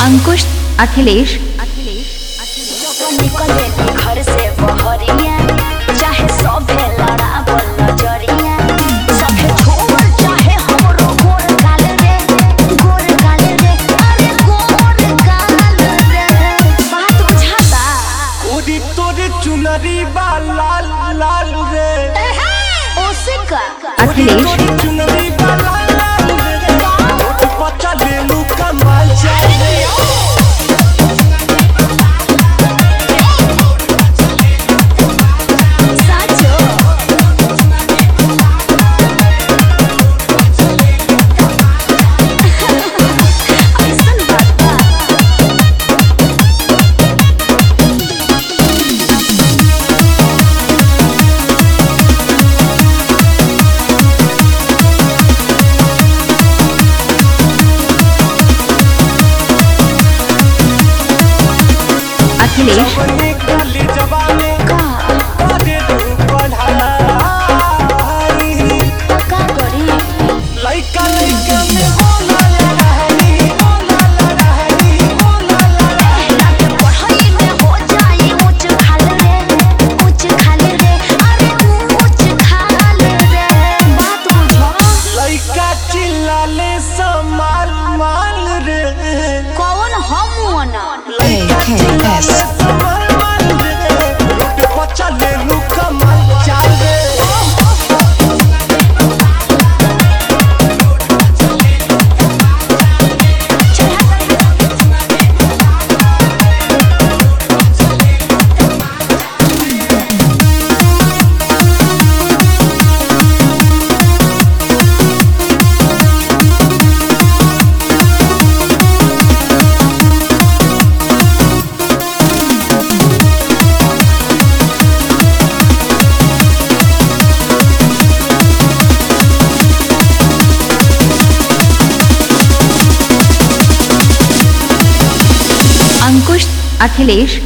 अंकुश अखिलेश निकले घर से बहरिया चाहे सभे लड़ावल नजरिया सभे छोड़ चाहे हमरो गोर गाल रे अरे गोर गाल रे बात बुझाता ओरी तोरे चुनरी बा लाल लाल रे ओसे का अखिलेश चुनरी बा लाल लाल रे बच्चा ले लू कमाल चाहे अखिलेश जवानी का लइका लइका में होला लड़ाई पढ़ाई में हो जाए ऊंच खाल रे अरे ऊंच खाल रे बात बुझो लइका चिल्लाले समाल माल रे कौन हम ना लइका चिल्लाले समाल माल रे रोड पर चले लू कमाल चाल रे अंकुश अखिलेश